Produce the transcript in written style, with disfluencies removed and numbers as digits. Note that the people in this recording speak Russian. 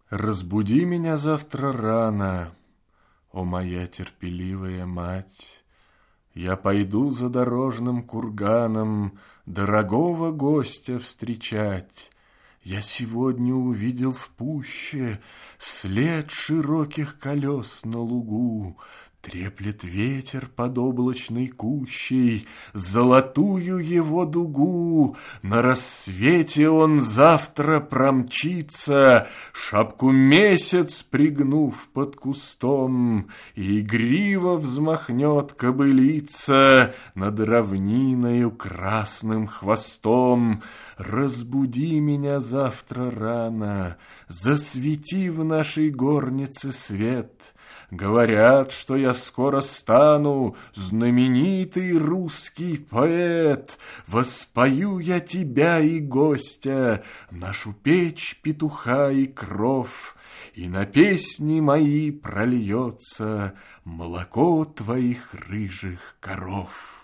Разбуди меня завтра рано, о моя терпеливая мать. Я пойду за дорожным курганом дорогого гостя встречать. Я сегодня увидел в пуще след широких колес на лугу. Треплет ветер под облачной кущей золотую его дугу. На рассвете он завтра промчится, шапку месяц пригнув под кустом, и игриво взмахнет кобылица над равниною красным хвостом. Разбуди меня завтра рано, засвети в нашей горнице свет. Говорят, что я скоро стану знаменитый русский поэт. Воспою я тебя и гостя, нашу печь, петуха и кров, и на песни мои прольется молоко твоих рыжих коров.